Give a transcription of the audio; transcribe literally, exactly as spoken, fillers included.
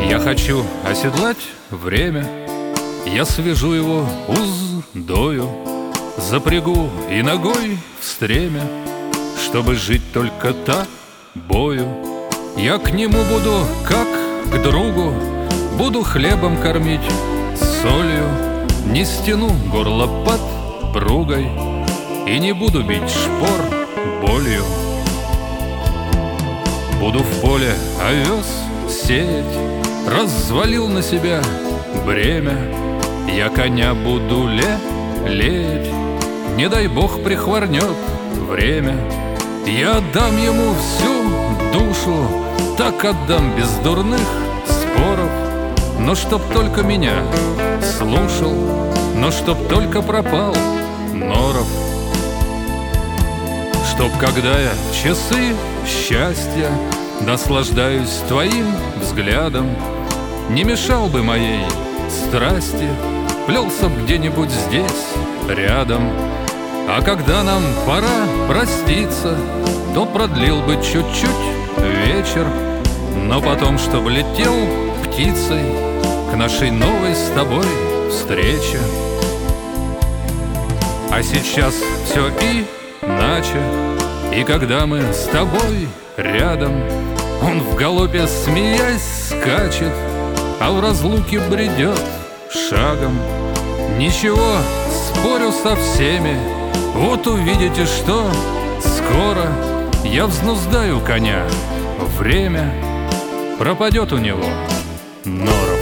Я хочу оседлать время, я свяжу его уздою, запрягу и ногой в стремя, чтобы жить только тобою. Я к нему буду как к другу, буду хлебом кормить, солью, не стяну горло под пругой и не буду бить шпор болью. Буду в поле овес сеять, развалил на себя бремя. Я коня буду лелеять, не дай бог прихворнет время. Я отдам ему всю душу, так отдам без дурных споров. Но чтоб только меня слушал, но чтоб только пропал норов. Чтоб когда я в часы счастья наслаждаюсь твоим взглядом, не мешал бы моей страсти, плелся б где-нибудь здесь рядом. А когда нам пора проститься, то продлил бы чуть-чуть вечер, но потом, чтоб летел птицей к нашей новой с тобой встрече. А сейчас все иначе, и когда мы с тобой рядом, он в галопе, смеясь, скачет, а в разлуке бредет шагом. Ничего, спорю со всеми, вот увидите, что скоро я взнуздаю коня, время пропадет у него норов.